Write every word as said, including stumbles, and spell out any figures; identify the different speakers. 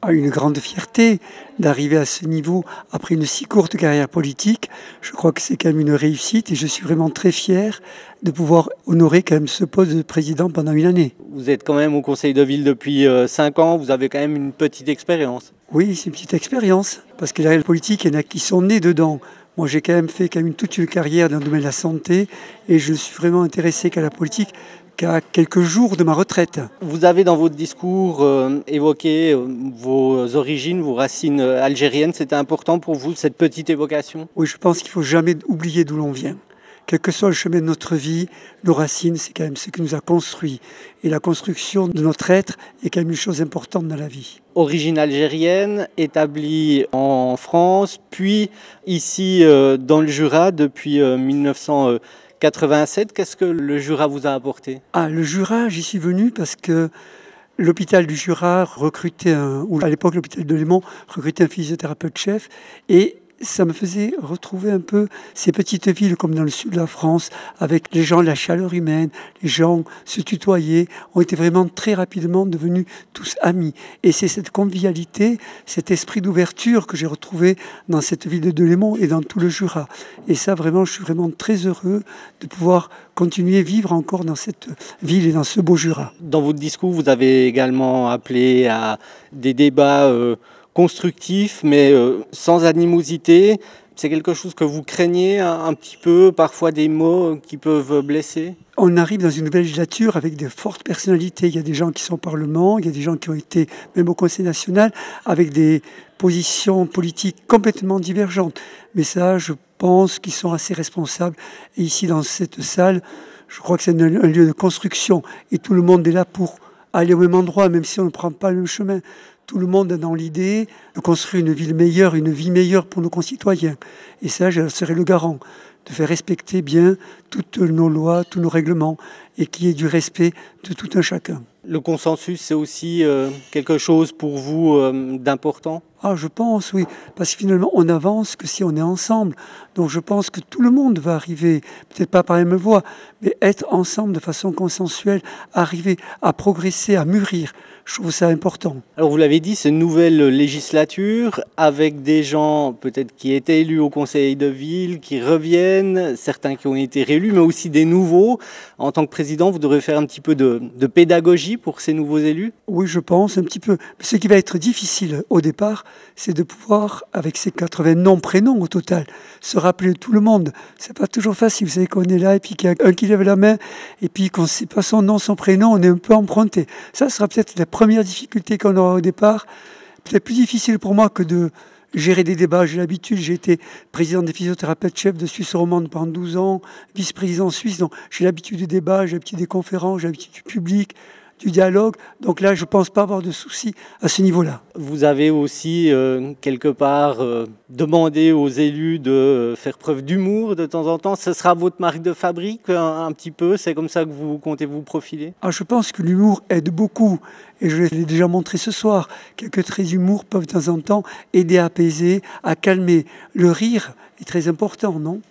Speaker 1: a une grande fierté d'arriver à ce niveau après une si courte carrière politique. Je crois que c'est quand même une réussite et je suis vraiment très fier de pouvoir honorer quand même ce poste de président pendant une année.
Speaker 2: Vous êtes quand même au conseil de ville depuis cinq ans, vous avez quand même une petite expérience.
Speaker 1: Oui, c'est une petite expérience, parce que la politique, il y en a qui sont nés dedans. Moi, j'ai quand même fait quand même toute une carrière dans le domaine de la santé et je suis vraiment intéressé qu'à la politique qu'à quelques jours de ma retraite.
Speaker 2: Vous avez dans votre discours euh, évoqué euh, vos origines, vos racines euh, algériennes. C'était important pour vous, cette petite évocation?
Speaker 1: Oui, je pense qu'il ne faut jamais oublier d'où l'on vient. Quel que soit le chemin de notre vie, nos racines, c'est quand même ce qui nous a construit. Et la construction de notre être est quand même une chose importante dans la vie.
Speaker 2: Origine algérienne, établie en France, puis ici euh, dans le Jura depuis euh, mille neuf cent quatre-vingt-sept. Qu'est-ce que le Jura vous a apporté?
Speaker 1: Ah, le Jura, j'y suis venu parce que l'hôpital du Jura recrutait, un, ou à l'époque l'hôpital de Léman recrutait un physiothérapeute chef et ça me faisait retrouver un peu ces petites villes comme dans le sud de la France, avec les gens, la chaleur humaine, les gens se tutoyaient, ont été vraiment très rapidement devenus tous amis. Et c'est cette convivialité, cet esprit d'ouverture que j'ai retrouvé dans cette ville de Delémont et dans tout le Jura. Et ça, vraiment, je suis vraiment très heureux de pouvoir continuer à vivre encore dans cette ville et dans ce beau Jura.
Speaker 2: Dans votre discours, vous avez également appelé à des débats euh, constructif, mais euh, sans animosité. C'est quelque chose que vous craignez un, un petit peu, parfois des mots qui peuvent blesser?
Speaker 1: On arrive dans une nouvelle législature avec de fortes personnalités. Il y a des gens qui sont au Parlement, il y a des gens qui ont été même au Conseil national, avec des positions politiques complètement divergentes. Mais ça, je pense qu'ils sont assez responsables. Et ici, dans cette salle, je crois que c'est un lieu de construction. Et tout le monde est là pour aller au même endroit, même si on ne prend pas le même chemin. Tout le monde a dans l'idée de construire une ville meilleure, une vie meilleure pour nos concitoyens. Et ça, je serai le garant de faire respecter bien toutes nos lois, tous nos règlements, et qu'il y ait du respect de tout un chacun.
Speaker 2: Le consensus, c'est aussi euh, quelque chose pour vous euh, d'important?
Speaker 1: Ah, je pense, oui, parce que finalement, on avance que si on est ensemble. Donc je pense que tout le monde va arriver, peut-être pas par la même voie, mais être ensemble de façon consensuelle, arriver à progresser, à mûrir. Je trouve ça important.
Speaker 2: Alors vous l'avez dit, c'est une nouvelle législature avec des gens peut-être qui étaient élus au conseil de ville, qui reviennent, certains qui ont été réélus, mais aussi des nouveaux. En tant que président, vous devrez faire un petit peu de, de pédagogie pour ces nouveaux élus?
Speaker 1: Oui, je pense un petit peu. Ce qui va être difficile au départ, c'est de pouvoir, avec ces quatre-vingts noms, prénoms au total, se rappeler de tout le monde. C'est pas toujours facile. Vous savez qu'on est là et puis qu'il y a un qui lève la main et puis qu'on ne sait pas son nom, son prénom, on est un peu emprunté. Ça sera peut-être la première difficulté qu'on aura au départ. Peut-être plus difficile pour moi que de gérer des débats. J'ai l'habitude, j'ai été président des physiothérapeutes chefs de Suisse romande pendant douze ans, vice-président suisse, donc j'ai l'habitude des débats, j'ai l'habitude des conférences, j'ai l'habitude du public, du dialogue. Donc là, je ne pense pas avoir de soucis à ce niveau-là.
Speaker 2: Vous avez aussi, euh, quelque part, euh, demandé aux élus de faire preuve d'humour de temps en temps. Ce sera votre marque de fabrique, un, un petit peu? C'est comme ça que vous comptez vous profiler?
Speaker 1: Ah, je pense que l'humour aide beaucoup. Et je l'ai déjà montré ce soir. Quelques traits d'humour peuvent de temps en temps aider à apaiser, à calmer. Le rire est très important, non ?